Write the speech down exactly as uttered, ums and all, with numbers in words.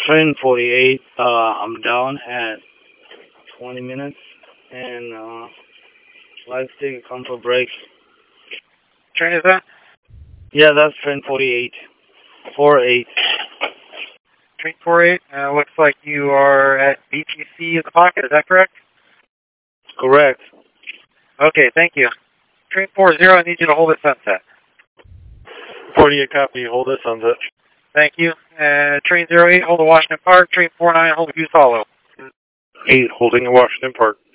train forty-eight, uh, I'm down at twenty minutes, and, uh, let's take a comfort break. Train is that? Yeah, that's train forty-eight. four eight. Train four eight, uh, looks like you are at B T C in the pocket, is that correct? Correct. Okay, thank you. Train four zero, I need you to hold at sunset. forty-eight copy, hold at sunset. Thank you. Uh, train zero eight, hold at Washington Park. Train four nine, hold at Goose Hollow. eight, holding at Washington Park.